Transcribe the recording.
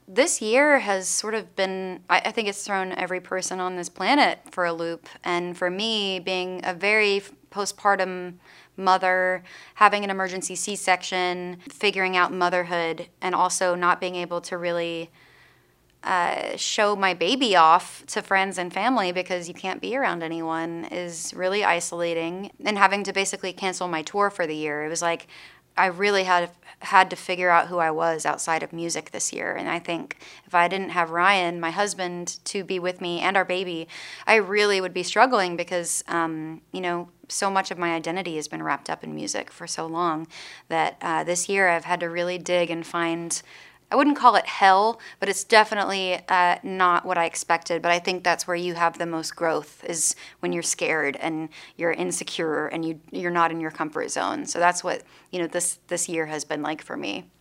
This year has sort of been, I think it's thrown every person on this planet for a loop. And for me, being a very postpartum mother, having an emergency C-section, figuring out motherhood, and also not being able to really show my baby off to friends and family because you can't be around anyone is really isolating. And having to basically cancel my tour for the year, it was like I really had to figure out who I was outside of music this year. And I think if I didn't have Ryan, my husband, to be with me and our baby, I really would be struggling because, so much of my identity has been wrapped up in music for so long that this year I've had to really dig and find, I wouldn't call it hell, but it's definitely not what I expected. But I think that's where you have the most growth, is when you're scared and you're insecure and you're not in your comfort zone. So that's what this year has been like for me.